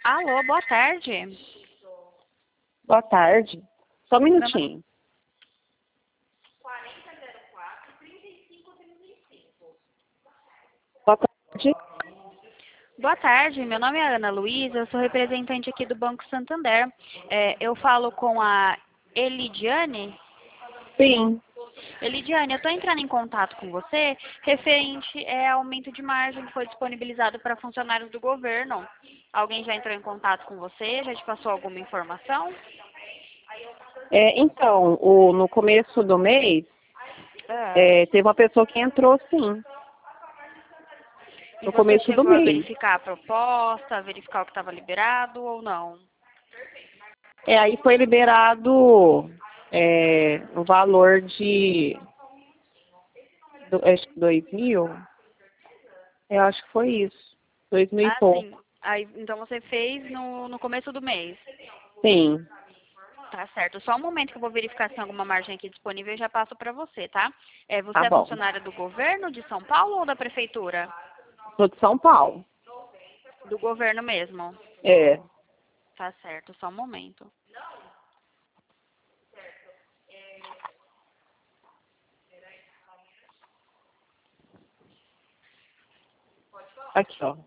Alô, boa tarde. Boa tarde. Só um Meu minutinho. Boa tarde. Boa tarde, meu nome é Ana Luísa, eu sou representante aqui do Banco Santander. Eu falo com a Elidiane. Sim. Elidiane, eu estou entrando em contato com você referente ao aumento de margem que foi disponibilizado para funcionários do governo. Alguém já entrou em contato com você? Já te passou alguma informação? Então, no começo do mês, Ah. teve uma pessoa que entrou, sim. E No você começo do chegou a mês. verificar a proposta, verificar o que estava liberado ou não? Aí foi liberado o valor de acho que 2.000. Eu acho que foi isso. 2.000 e Ah, sim. pouco. Aí, então você fez no começo do mês. Sim. Tá certo. Só um momento que eu vou verificar se tem alguma margem aqui disponível e já passo para você, tá? Você Tá é bom. funcionária do governo de São Paulo ou da prefeitura? Sou de São Paulo. Do governo mesmo. É. Tá certo. Só um momento. Aqui, ó.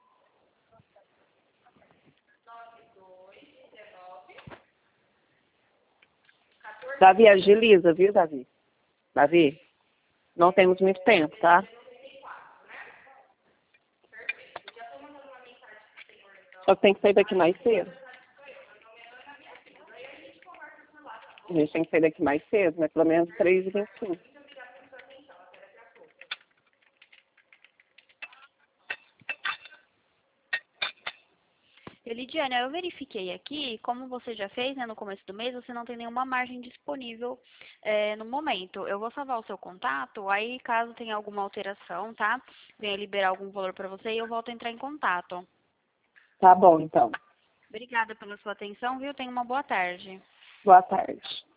Davi, agiliza, viu, Davi? Davi, não temos muito tempo, tá? Só que tem que sair daqui mais cedo. A gente tem que sair daqui mais cedo, né? Pelo menos 3h25. Elidiane, eu verifiquei aqui, como você já fez, né, no começo do mês, você não tem nenhuma margem disponível no momento. Eu vou salvar o seu contato, aí caso tenha alguma alteração, tá? Venha liberar algum valor para você e eu volto a entrar em contato. Tá bom, então. Obrigada pela sua atenção, viu? Tenha uma boa tarde. Boa tarde.